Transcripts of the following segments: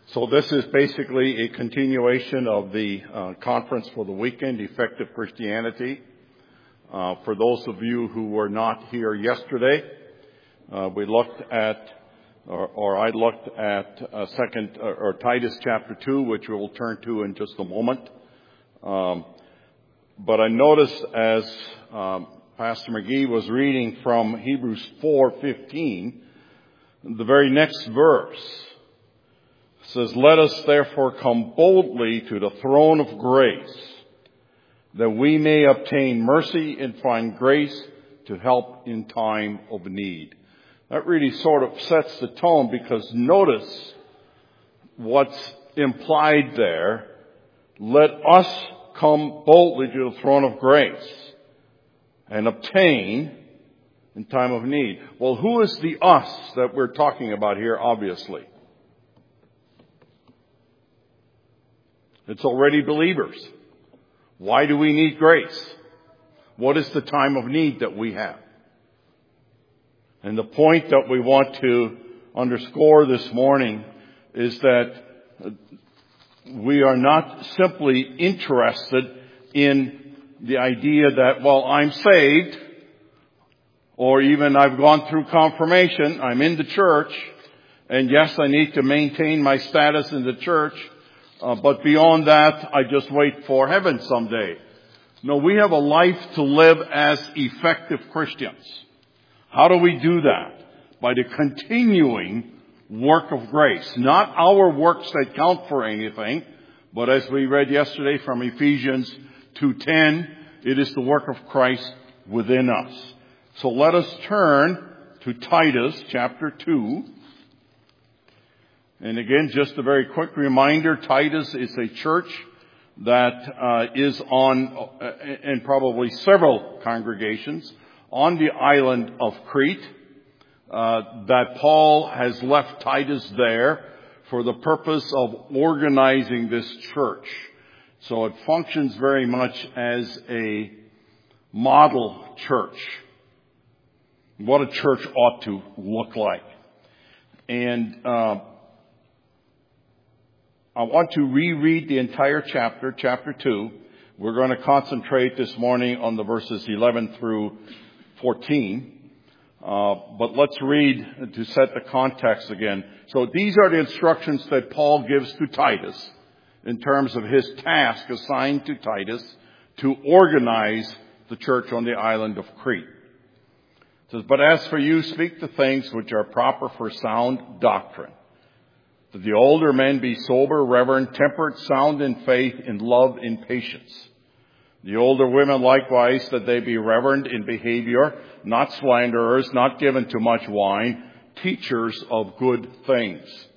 So this is basically a continuation of the conference for the weekend, Effective Christianity. For those of you who were not here yesterday, we looked at, I looked at Titus chapter 2, which we will turn to in just a moment. But I noticed as Pastor McGee was reading from Hebrews 4:15, the very next verse says, "Let us therefore come boldly to the throne of grace, that we may obtain mercy and find grace to help in time of need." That really sort of sets the tone, because notice what's implied there. Let us come boldly to the throne of grace and obtain in time of need. Well, who is the us that we're talking about here, obviously? It's already believers. Why do we need grace? What is the time of need that we have? And the point that we want to underscore this morning is that we are not simply interested in the idea that, well, I'm saved, or even I've gone through confirmation, I'm in the church, and yes, I need to maintain my status in the church, but beyond that, I just wait for heaven someday. No, we have a life to live as effective Christians. How do we do that? By the continuing work of grace. Not our works that count for anything, but as we read yesterday from Ephesians 2:10, it is the work of Christ within us. So let us turn to Titus chapter 2. And again, just a very quick reminder, Titus is a church that is on, and probably several congregations, on the island of Crete, that Paul has left Titus there for the purpose of organizing this church. So it functions very much as a model church, what a church ought to look like. And I want to reread the entire chapter, chapter 2. We're going to concentrate this morning on the verses 11 through 14. But let's read to set the context again. So these are the instructions that Paul gives to Titus in terms of his task assigned to Titus to organize the church on the island of Crete. It says, "But as for you, speak the things which are proper for sound doctrine, that the older men be sober, reverent, temperate, sound in faith, in love, in patience. The older women likewise, that they be reverent in behavior, not slanderers, not given to much wine, teachers of good things.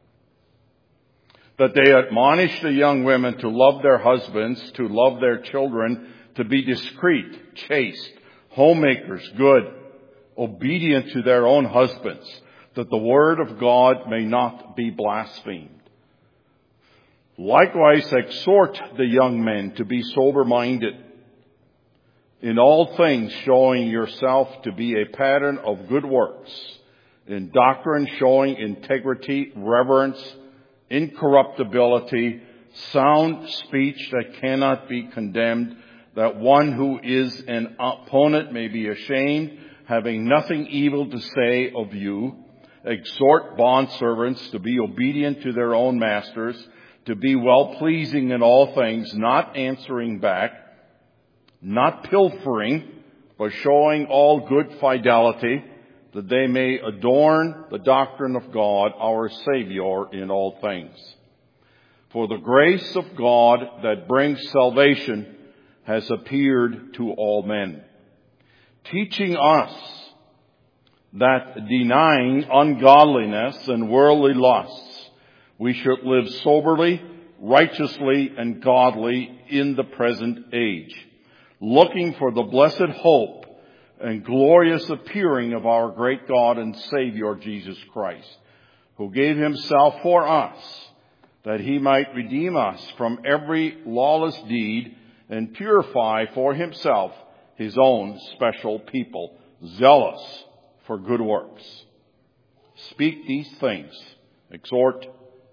That they admonish the young women to love their husbands, to love their children, to be discreet, chaste, homemakers, good, obedient to their own husbands, that the word of God may not be blasphemed. Likewise exhort the young men to be sober-minded, in all things showing yourself to be a pattern of good works, in doctrine showing integrity, reverence, incorruptibility, sound speech that cannot be condemned, that one who is an opponent may be ashamed, having nothing evil to say of you. Exhort bondservants to be obedient to their own masters, to be well-pleasing in all things, not answering back, not pilfering, but showing all good fidelity, that they may adorn the doctrine of God, our Savior, in all things. For the grace of God that brings salvation has appeared to all men, teaching us that denying ungodliness and worldly lusts, we should live soberly, righteously, and godly in the present age, looking for the blessed hope and glorious appearing of our great God and Savior Jesus Christ, who gave himself for us, that he might redeem us from every lawless deed and purify for himself his own special people, zealous for good works. Speak these things, exhort,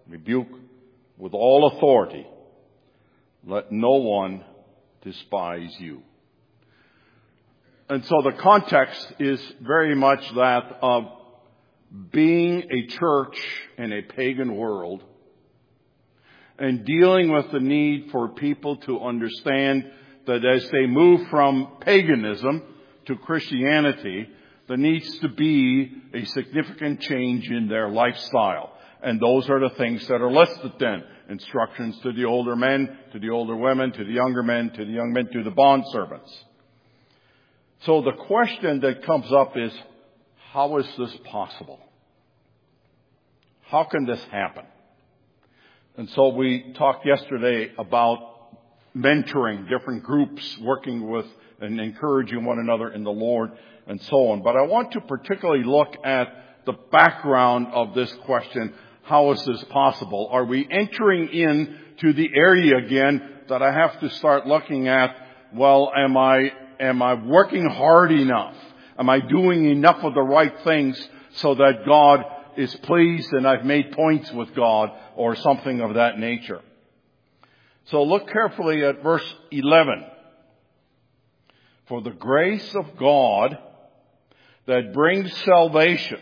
rebuke with all authority. Let no one despise you. And so the context is very much that of being a church in a pagan world and dealing with the need for people to understand that as they move from paganism to Christianity, there needs to be a significant change in their lifestyle. And those are the things that are listed then. Instructions to the older men, to the older women, to the younger men, to the young men, to the bondservants. So the question that comes up is, how is this possible? How can this happen? And so we talked yesterday about mentoring different groups, working with and encouraging one another in the Lord and so on. But I want to particularly look at the background of this question. How is this possible? Are we entering into the area again that I have to start looking at, well, am I working hard enough? Am I doing enough of the right things so that God is pleased and I've made points with God or something of that nature? So look carefully at verse 11. For the grace of God that brings salvation.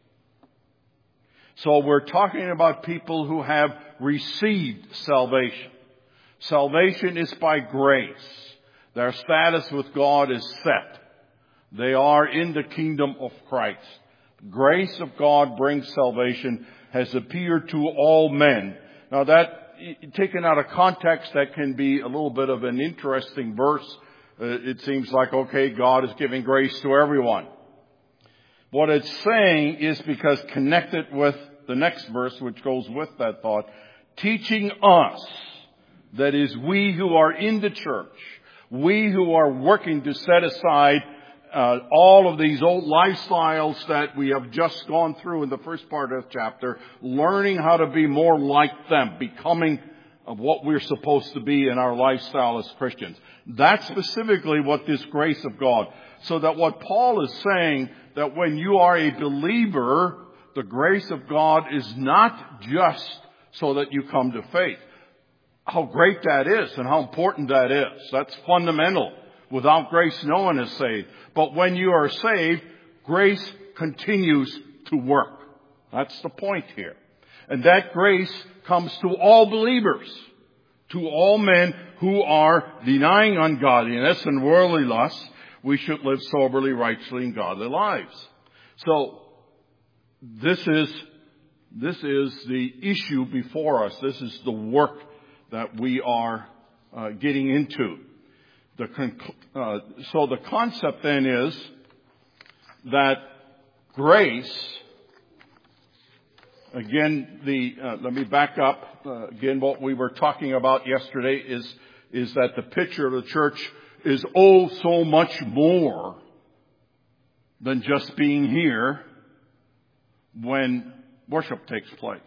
So we're talking about people who have received salvation. Salvation is by grace. Their status with God is set. They are in the kingdom of Christ. The grace of God brings salvation, has appeared to all men. Now that, taken out of context, that can be a little bit of an interesting verse. It seems like, okay, God is giving grace to everyone. What it's saying is because connected with the next verse, which goes with that thought, teaching us, that is we who are in the church, we who are working to set aside all of these old lifestyles that we have just gone through in the first part of the chapter, learning how to be more like them, becoming of what we're supposed to be in our lifestyle as Christians. That's specifically what this grace of God. So that what Paul is saying, that when you are a believer, the grace of God is not just so that you come to faith. How great that is and how important that is. That's fundamental. Without grace, no one is saved. But when you are saved, grace continues to work. That's the point here. And that grace comes to all believers, to all men who are denying ungodliness and worldly lust. We should live soberly, righteously, and godly lives. So this is the issue before us. This is the work that we are getting into. So the concept then is that grace, again, let me back up. Again, what we were talking about yesterday is that the picture of the church is oh so much more than just being here when worship takes place.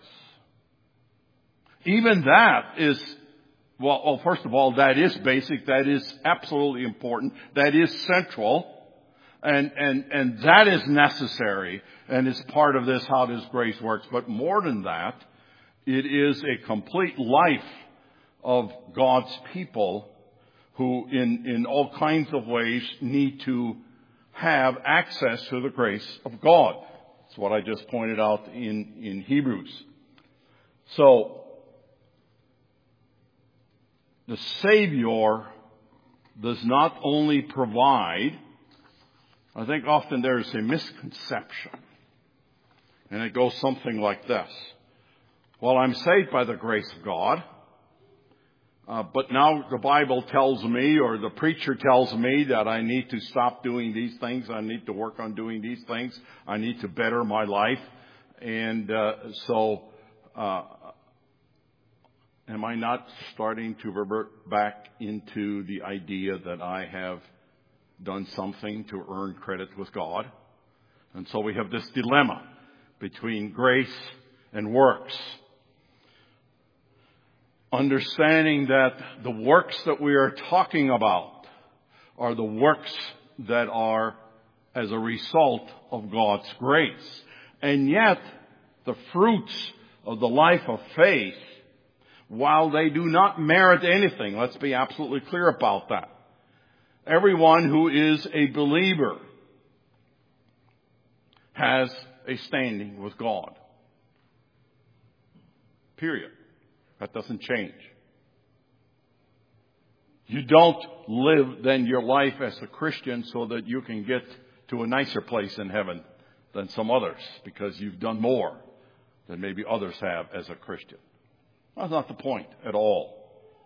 Even that is, well, first of all, that is basic. That is absolutely important. That is central. And that is necessary and is part of this, how this grace works. But more than that, it is a complete life of God's people who in all kinds of ways need to have access to the grace of God. That's what I just pointed out in Hebrews. So, the Savior does not only provide, I think often there is a misconception. And it goes something like this. Well, I'm saved by the grace of God. But now the Bible tells me, or the preacher tells me, that I need to stop doing these things. I need to work on doing these things. I need to better my life. And so am I not starting to revert back into the idea that I have done something to earn credit with God? And so we have this dilemma between grace and works. Understanding that the works that we are talking about are the works that are as a result of God's grace. And yet, the fruits of the life of faith, while they do not merit anything. Let's be absolutely clear about that. Everyone who is a believer has a standing with God. Period. That doesn't change. You don't live then your life as a Christian so that you can get to a nicer place in heaven than some others because you've done more than maybe others have as a Christian. That's not the point at all.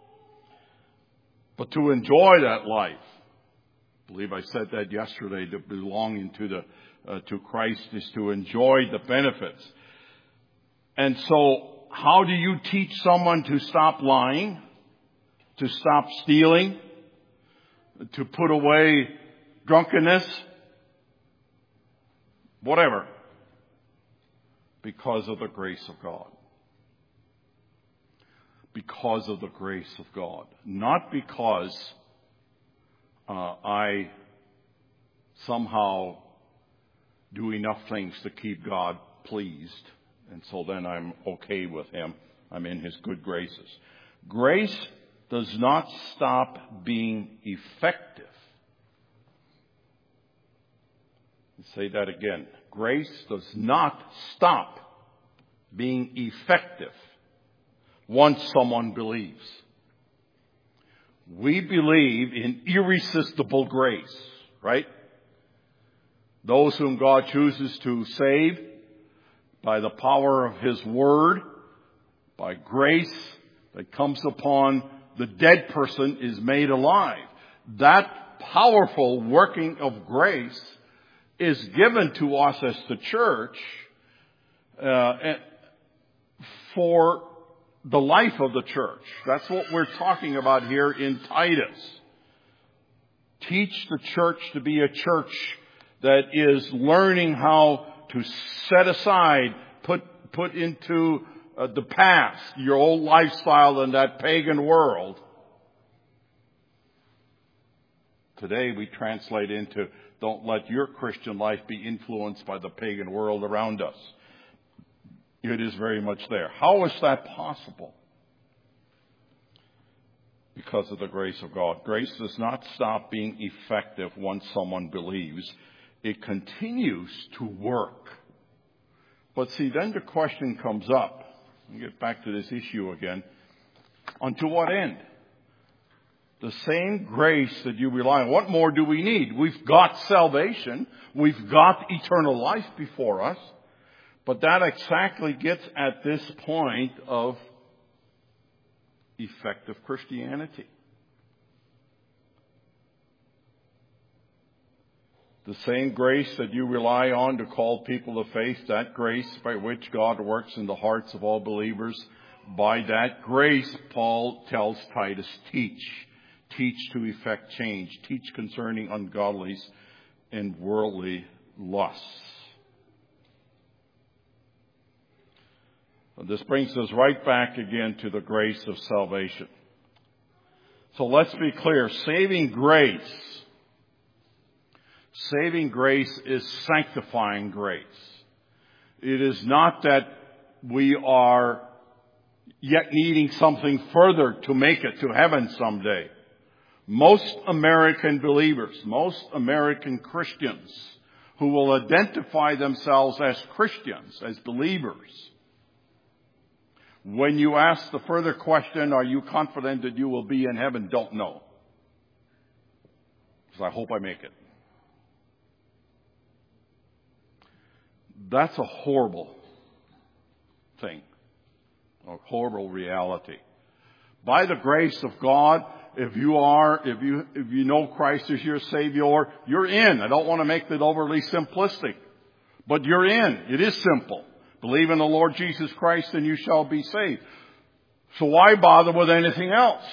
But to enjoy that life, I believe I said that yesterday, to belonging to Christ is to enjoy the benefits. And so, how do you teach someone to stop lying, to stop stealing, to put away drunkenness, whatever? Because of the grace of God. Because of the grace of God. Not because I somehow do enough things to keep God pleased, and so then I'm okay with Him. I'm in His good graces. Grace does not stop being effective. I'll say that again. Grace does not stop being effective once someone believes. We believe in irresistible grace, right? Those whom God chooses to save by the power of His Word, by grace that comes upon the dead person is made alive. That powerful working of grace is given to us as the church for the life of the church. That's what we're talking about here in Titus. Teach the church to be a church that is learning how to set aside, put into the past your old lifestyle in that pagan world. Today we translate into, don't let your Christian life be influenced by the pagan world around us. It is very much there. How is that possible? Because of the grace of God. Grace does not stop being effective once someone believes. It continues to work. But see, then the question comes up. I'll get back to this issue again. Unto what end? The same grace that you rely on. What more do we need? We've got salvation. We've got eternal life before us. But that exactly gets at this point of effective Christianity. The same grace that you rely on to call people to faith, that grace by which God works in the hearts of all believers, by that grace, Paul tells Titus, teach. Teach to effect change. Teach concerning ungodliness and worldly lusts. This brings us right back again to the grace of salvation. So let's be clear. Saving grace is sanctifying grace. It is not that we are yet needing something further to make it to heaven someday. Most American believers, most American Christians who will identify themselves as Christians, as believers, when you ask the further question, are you confident that you will be in heaven? Don't know. Because I hope I make it. That's a horrible thing. A horrible reality. By the grace of God, if you know Christ as your Savior, you're in. I don't want to make that overly simplistic. But you're in. It is simple. Believe in the Lord Jesus Christ and you shall be saved. So why bother with anything else?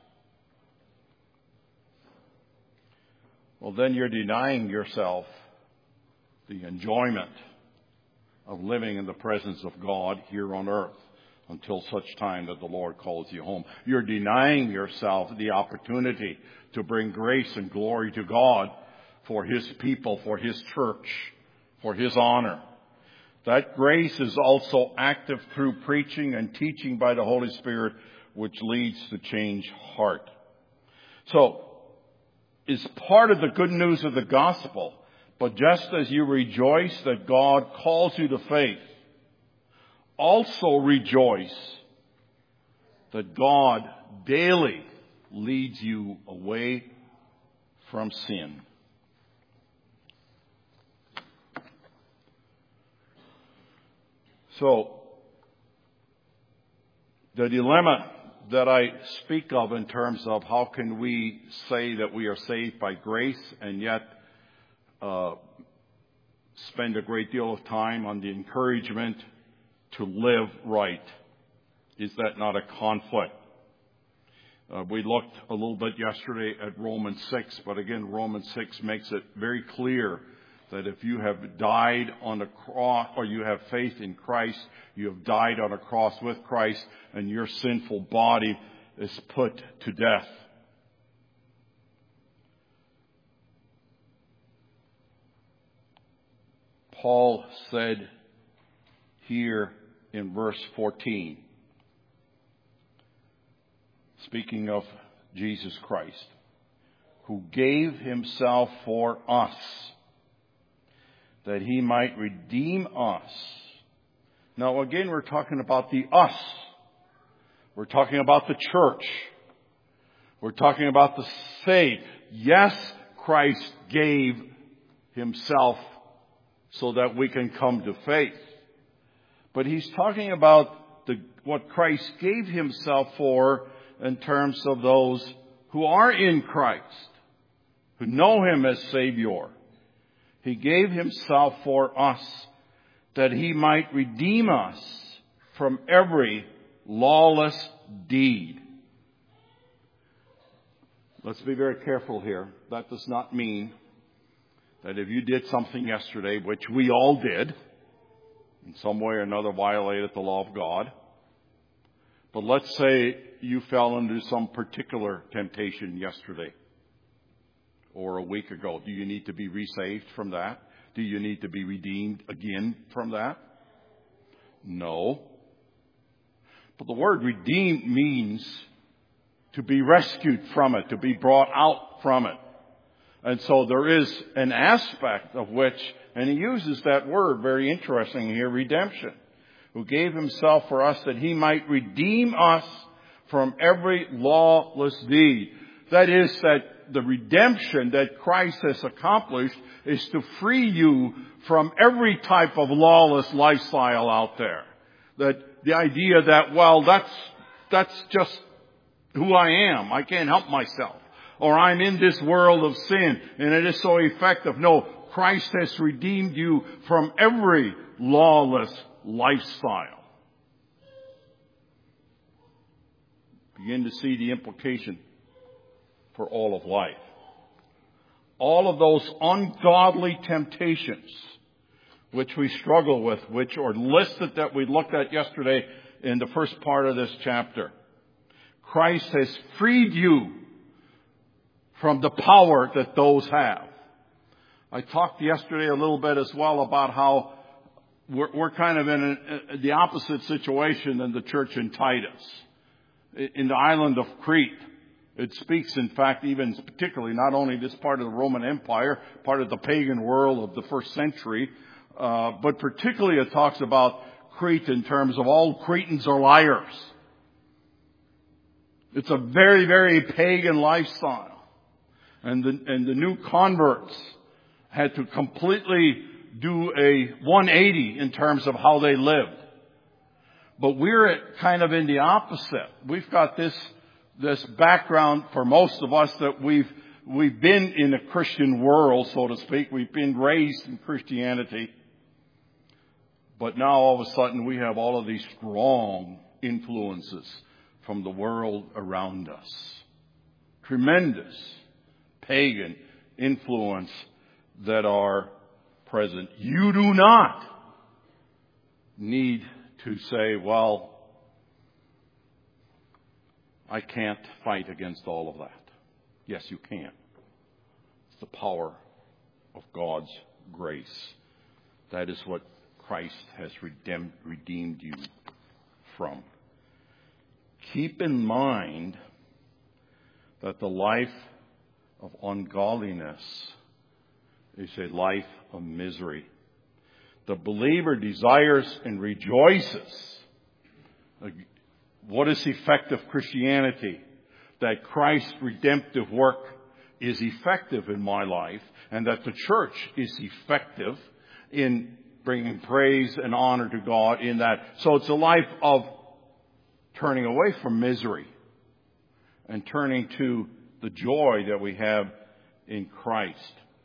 Well, then you're denying yourself the enjoyment of living in the presence of God here on earth until such time that the Lord calls you home. You're denying yourself the opportunity to bring grace and glory to God for His people, for His church, for His honor. That grace is also active through preaching and teaching by the Holy Spirit, which leads to change heart. So, it's part of the good news of the gospel. But just as you rejoice that God calls you to faith, also rejoice that God daily leads you away from sin. So, the dilemma that I speak of in terms of how can we say that we are saved by grace and yet spend a great deal of time on the encouragement to live right. Is that not a conflict? We looked a little bit yesterday at Romans 6, but again, Romans 6 makes it very clear that if you have died on the cross, or you have faith in Christ, you have died on a cross with Christ, and your sinful body is put to death. Paul said here in verse 14, speaking of Jesus Christ, who gave himself for us, that he might redeem us. Now again, we're talking about the us. We're talking about the church. We're talking about the saved. Yes, Christ gave himself so that we can come to faith. But he's talking about what Christ gave himself for in terms of those who are in Christ, who know him as Savior. He gave himself for us that he might redeem us from every lawless deed. Let's be very careful here. That does not mean that if you did something yesterday, which we all did, in some way or another violated the law of God, but let's say you fell into some particular temptation yesterday or a week ago. Do you need to be resaved from that? Do you need to be redeemed again from that? No. But the word redeemed means to be rescued from it, to be brought out from it. And so there is an aspect of which, and he uses that word very interesting here, redemption, who gave himself for us that he might redeem us from every lawless deed. That is, that the redemption that Christ has accomplished is to free you from every type of lawless lifestyle out there. That the idea that, well, that's just who I am. I can't help myself. Or I'm in this world of sin and it is so effective. No, Christ has redeemed you from every lawless lifestyle. Begin to see the implication for all of life. All of those ungodly temptations which we struggle with, which are listed that we looked at yesterday in the first part of this chapter. Christ has freed you from the power that those have. I talked yesterday a little bit as well about how we're kind of in the opposite situation than the church in Titus. In the island of Crete, it speaks, in fact, even particularly not only this part of the Roman Empire, part of the pagan world of the first century, but particularly it talks about Crete in terms of all Cretans are liars. It's a very, very pagan lifestyle. And the new converts had to completely do a 180 in terms of how they lived. But we're kind of in the opposite. We've got this background for most of us that we've been in a Christian world, so to speak. We've been raised in Christianity. But now all of a sudden we have all of these strong influences from the world around us. Tremendous pagan influence that are present. You do not need to say, well, I can't fight against all of that. Yes, you can. It's the power of God's grace. That is what Christ has redeemed you from. Keep in mind that the life of ungodliness is a life of misery. The believer desires and rejoices. What is effective Christianity? That Christ's redemptive work is effective in my life, and that the church is effective in bringing praise and honor to God in that. So it's a life of turning away from misery and turning to the joy that we have in Christ.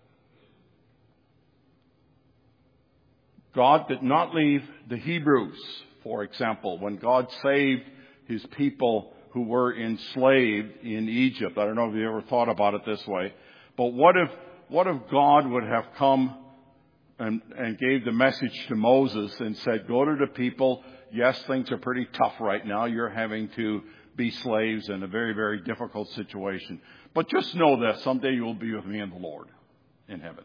God did not leave the Hebrews, for example, when God saved His people who were enslaved in Egypt. I don't know if you ever thought about it this way. But what if God would have come and gave the message to Moses and said, go to the people. Yes, things are pretty tough right now. You're having to be slaves in a very, very difficult situation. But just know this, someday you will be with me and the Lord in heaven.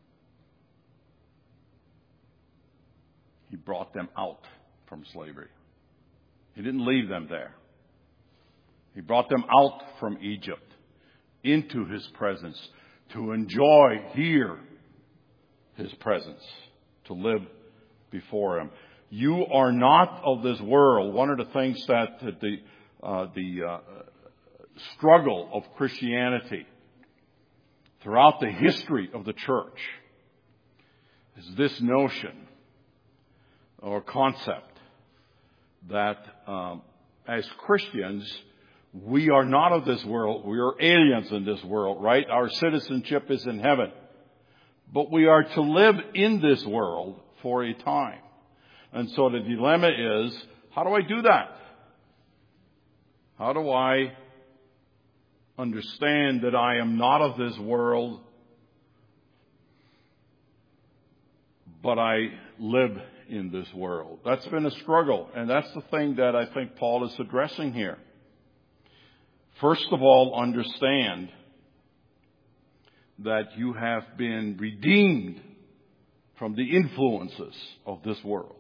He brought them out from slavery. He didn't leave them there. He brought them out from Egypt into His presence to enjoy here His presence, to live before Him. You are not of this world. One of the things that the struggle of Christianity throughout the history of the church is this notion or concept that as Christians, we are not of this world. We are aliens in this world, right? Our citizenship is in heaven. But we are to live in this world for a time. And so the dilemma is, how do I do that? How do I understand that I am not of this world, but I live in this world? That's been a struggle, and that's the thing that I think Paul is addressing here. First of all, understand that you have been redeemed from the influences of this world.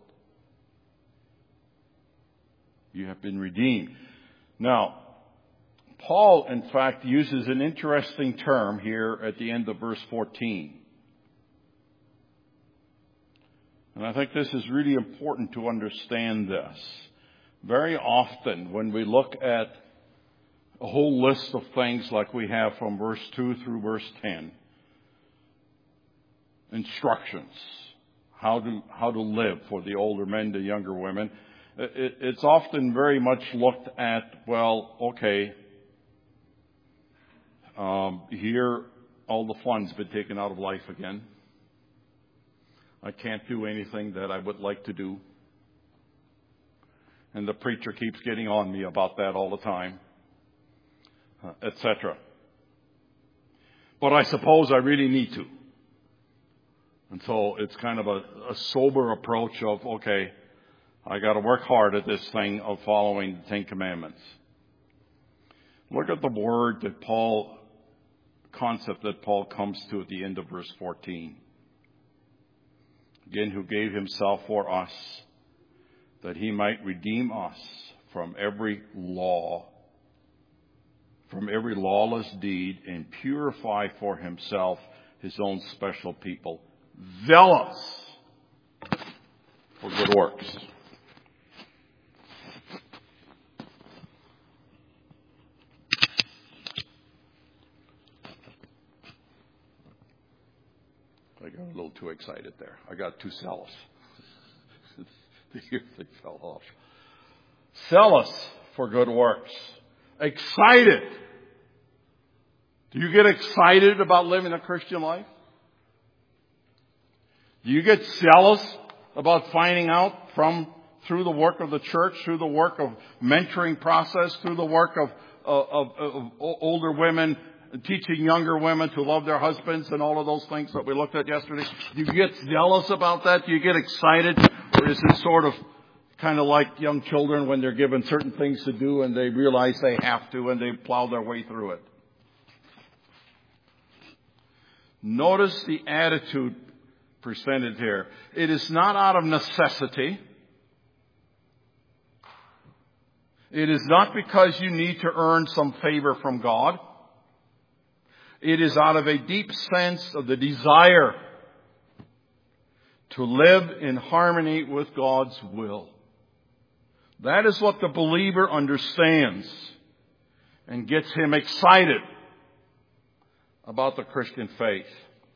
You have been redeemed. Now, Paul, in fact, uses an interesting term here at the end of verse 14. And I think this is really important to understand this. Very often, when we look at a whole list of things like we have from verse 2 through verse 10, instructions, how to live for the older men, the younger women, it's often very much looked at, well, okay, here all the fun's been taken out of life again. I can't do anything that I would like to do. And the preacher keeps getting on me about that all the time, etc. But I suppose I really need to. And so it's kind of a sober approach of, okay, I got to work hard at this thing of following the Ten Commandments. Look at the word that concept that Paul comes to at the end of verse 14. Again, who gave Himself for us, that He might redeem us from every law, from every lawless deed, and purify for Himself His own special people, zealous for good works. I got a little too excited there. I got too zealous. The earthing fell off. Zealous for good works. Excited. Do you get excited about living a Christian life? Do you get zealous about finding out through the work of the church, through the work of mentoring process, through the work of older women, teaching younger women to love their husbands and all of those things that we looked at yesterday? Do you get zealous about that? Do you get excited? Or is it sort of kind of like young children when they're given certain things to do and they realize they have to and they plow their way through it? Notice the attitude presented here. It is not out of necessity. It is not because you need to earn some favor from God. It is out of a deep sense of the desire to live in harmony with God's will. That is what the believer understands and gets him excited about the Christian faith.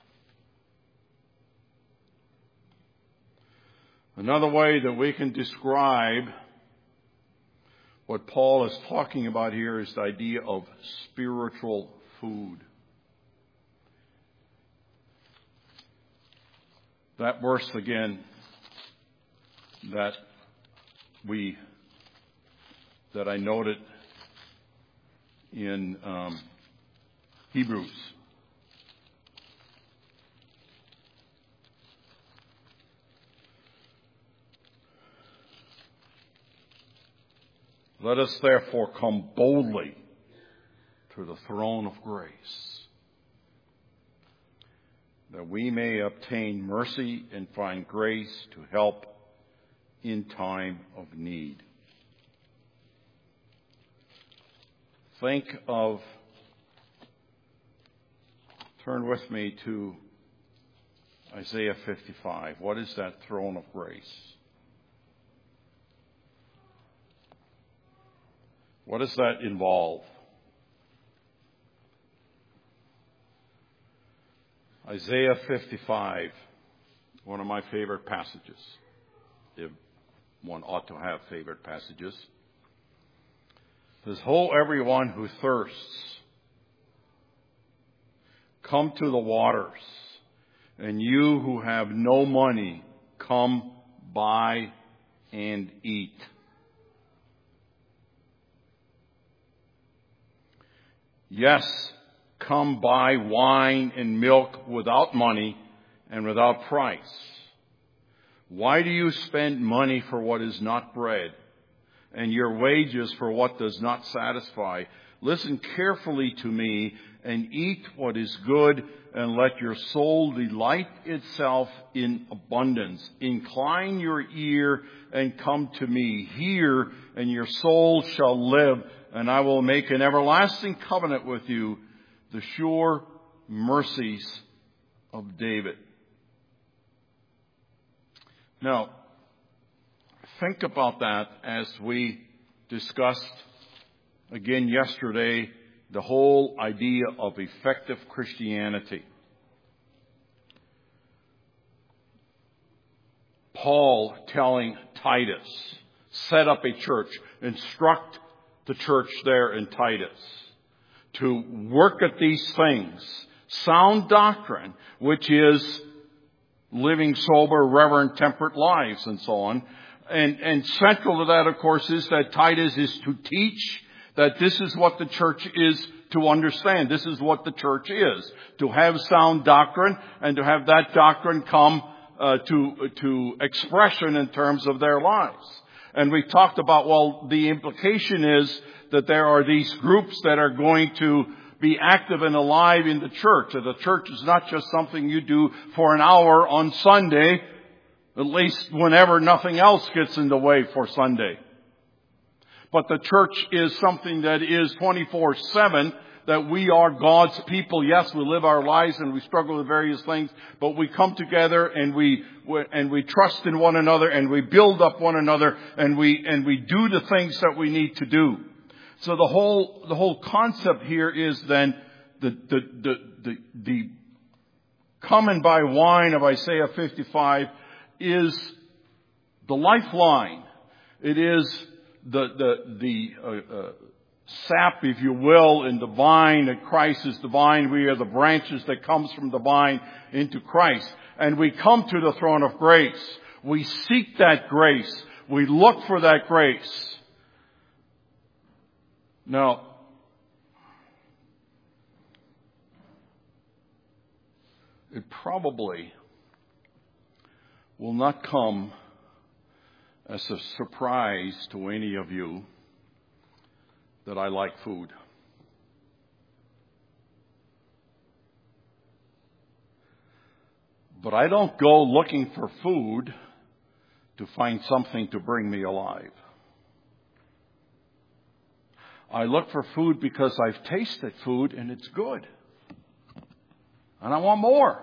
Another way that we can describe what Paul is talking about here is the idea of spiritual food. That verse again that I noted in Hebrews. Let us therefore come boldly to the throne of grace, that we may obtain mercy and find grace to help in time of need. Turn with me to Isaiah 55. What is that throne of grace? What does that involve? Isaiah 55, one of my favorite passages. If one ought to have favorite passages. It says, "Ho, everyone who thirsts, come to the waters, and you who have no money, come buy and eat. Yes, come buy wine and milk without money and without price. Why do you spend money for what is not bread, and your wages for what does not satisfy? Listen carefully to me and eat what is good, and let your soul delight itself in abundance. Incline your ear and come to me. Hear, and your soul shall live, and I will make an everlasting covenant with you, the sure mercies of David." Now, think about that as we discussed again yesterday the whole idea of effective Christianity. Paul telling Titus, set up a church, instruct the church there in Titus to work at these things. Sound doctrine, which is living sober, reverent, temperate lives and so on. And central to that, of course, is that Titus is to teach that this is what the church is to understand. This is what the church is. To have sound doctrine and to have that doctrine come to expression in terms of their lives. And we talked about, well, the implication is that there are these groups that are going to be active and alive in the church. That the church is not just something you do for an hour on Sunday, at least whenever nothing else gets in the way for Sunday. But the church is something that is 24/7, that we are God's people. Yes, we live our lives and we struggle with various things, but we come together and we trust in one another and we build up one another and we do the things that we need to do. So the whole concept here is then the come and buy wine of Isaiah 55 is the lifeline. It is the sap, if you will, in the vine, that Christ is the vine. We are the branches that comes from the vine into Christ. And we come to the throne of grace. We seek that grace. We look for that grace. Now, it probably will not come as a surprise to any of you that I like food. But I don't go looking for food to find something to bring me alive. I look for food because I've tasted food and it's good. And I want more.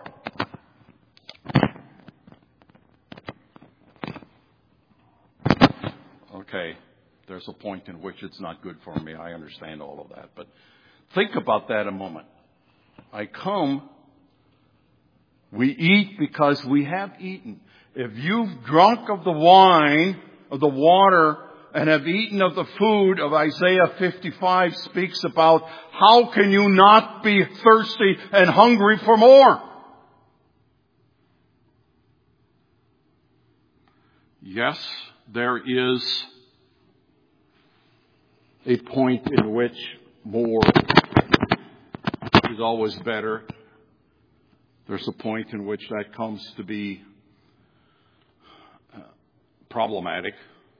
Okay, there's a point in which it's not good for me. I understand all of that. But think about that a moment. I come, we eat because we have eaten. If you've drunk of the wine, of the water, and have eaten of the food of Isaiah 55 speaks about, how can you not be thirsty and hungry for more? Yes, there is a point in which more is always better. There's a point in which that comes to be problematic.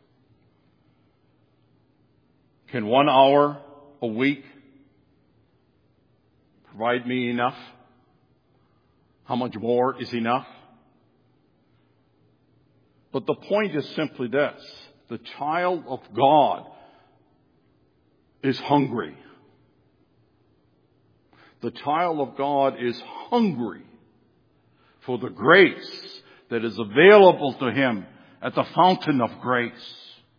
Can 1 hour a week provide me enough? How much more is enough? But the point is simply this. The child of God is hungry. The child of God is hungry for the grace that is available to him at the fountain of grace.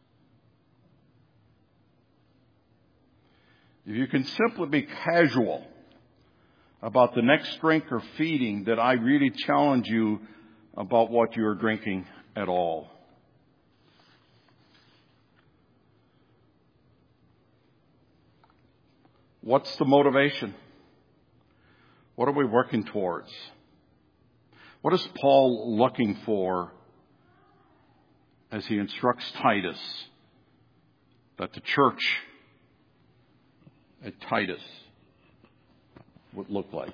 If you can simply be casual about the next drink or feeding, that I really challenge you about what you're drinking at all. What's the motivation? What are we working towards? What is Paul looking for as he instructs Titus that the church at Titus would look like?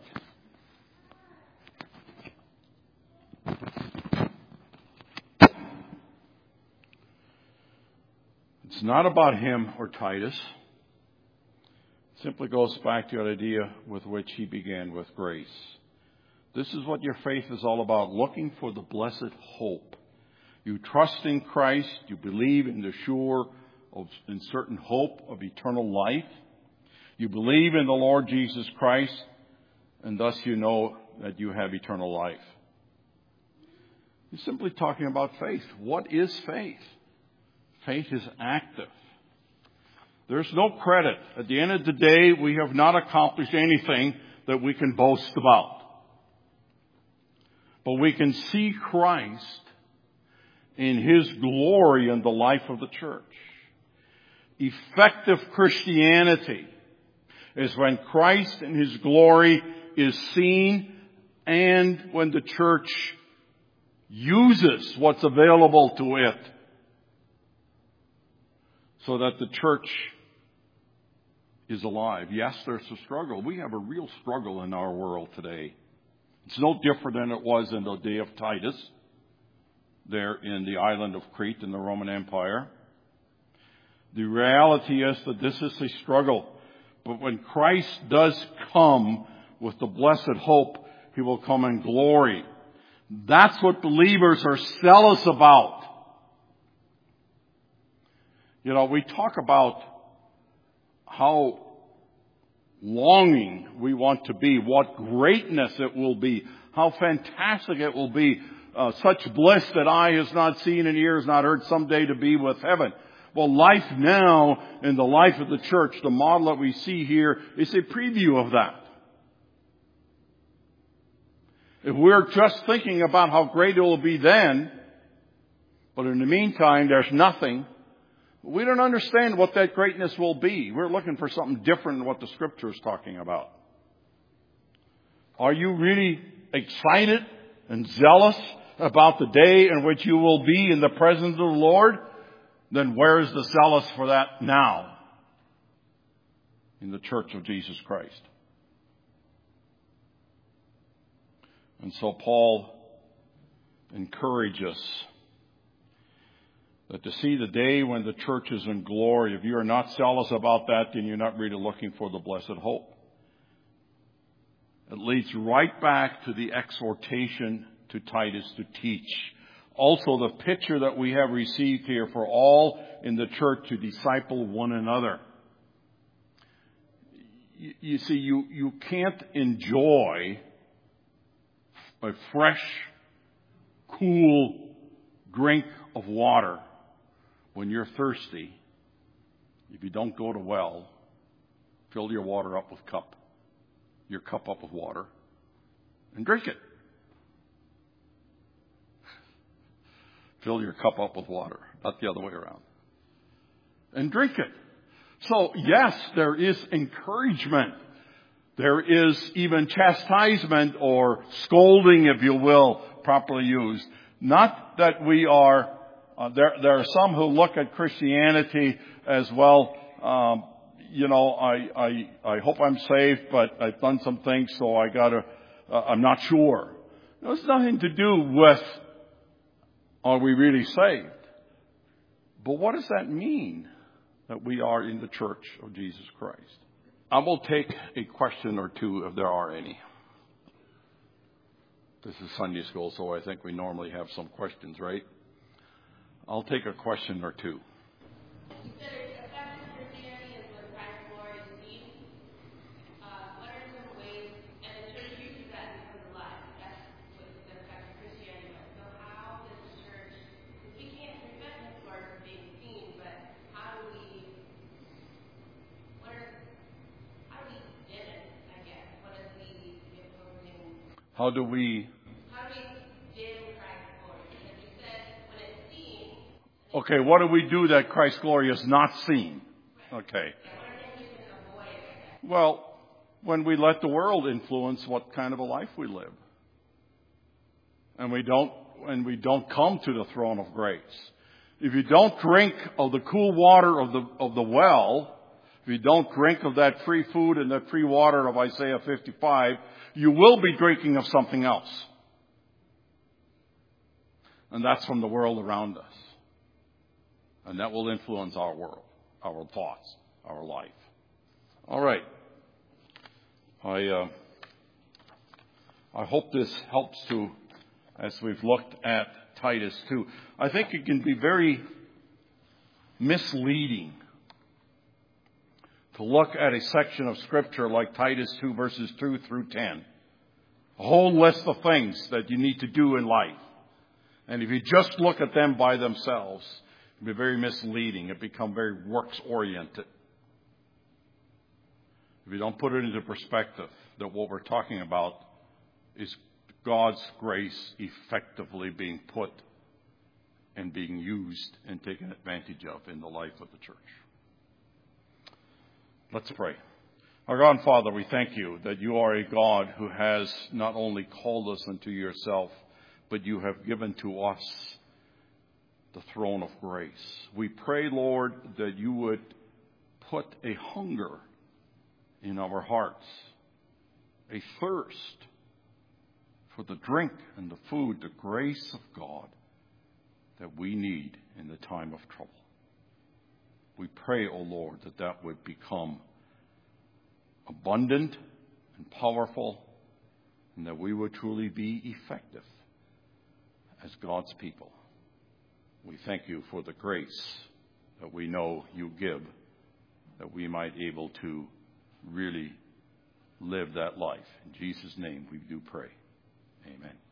It's not about him or Titus. It simply goes back to that idea with which he began with grace. This is what your faith is all about, looking for the blessed hope. You trust in Christ, you believe in the sure and certain hope of eternal life. You believe in the Lord Jesus Christ, and thus you know that you have eternal life. He's simply talking about faith. What is faith? Faith is active. There's no credit. At the end of the day, we have not accomplished anything that we can boast about. But we can see Christ in His glory in the life of the church. Effective Christianity is when Christ in His glory is seen and when the church uses what's available to it so that the church is alive. Yes, there's a struggle. We have a real struggle in our world today. It's no different than it was in the day of Titus, there in the island of Crete in the Roman Empire. The reality is that this is a struggle. But when Christ does come with the blessed hope, He will come in glory. That's what believers are zealous about. You know, we talk about how longing we want to be, what greatness it will be, how fantastic it will be, such bliss that eye has not seen and ear has not heard, someday to be with heaven. Well, life now in the life of the church, the model that we see here, is a preview of that. If we're just thinking about how great it will be then, but in the meantime there's nothing, we don't understand what that greatness will be. We're looking for something different than what the Scripture is talking about. Are you really excited and zealous about the day in which you will be in the presence of the Lord? Then where is the zealous for that now in the church of Jesus Christ? And so Paul encourages that to see the day when the church is in glory, if you are not zealous about that, then you're not really looking for the blessed hope. It leads right back to the exhortation to Titus to teach. Also, the picture that we have received here for all in the church to disciple one another. You see, you can't enjoy a fresh, cool drink of water when you're thirsty if you don't go to well, fill your cup up with water, and drink it. Fill your cup up with water, not the other way around. And drink it. So, yes, there is encouragement. There is even chastisement or scolding, if you will, properly used. Not that we are, there are some who look at Christianity as well, I hope I'm saved, but I've done some things, so I'm not sure. It's nothing to do with, are we really saved? But what does that mean that we are in the church of Jesus Christ? I will take a question or two if there are any. This is Sunday school, so I think we normally have some questions, right? I'll take a question or two. You said effective Christianity is what Christ's glory is seen. What are some ways, and the church uses that in terms of life. That's what the effective Christianity is. So how does the church, because we can't prevent His glory from being seen, but how do we dim it, I guess? What is the opposing? How do we dim Christ's glory? Because you said when it's seen. Okay, what do we do that Christ's glory is not seen? Okay. Well, when we let the world influence what kind of a life we live. And we don't come to the throne of grace. If you don't drink of the cool water of the well, if you don't drink of that free food and that free water of Isaiah 55, you will be drinking of something else. And that's from the world around us. And that will influence our world, our thoughts, our life. All right. I hope this helps to, as we've looked at Titus 2. I think it can be very misleading to look at a section of Scripture like Titus 2 verses 2 through 10. A whole list of things that you need to do in life. And if you just look at them by themselves, it can be very misleading. It becomes very works-oriented. If you don't put it into perspective that what we're talking about is God's grace effectively being put and being used and taken advantage of in the life of the church. Let's pray. Our God and Father, we thank you that you are a God who has not only called us unto yourself, but you have given to us the throne of grace. We pray, Lord, that you would put a hunger in our hearts, a thirst for the drink and the food, the grace of God that we need in the time of trouble. We pray, O Lord, that that would become abundant and powerful, and that we would truly be effective as God's people. We thank you for the grace that we know you give, that we might be able to really live that life. In Jesus' name we do pray. Amen.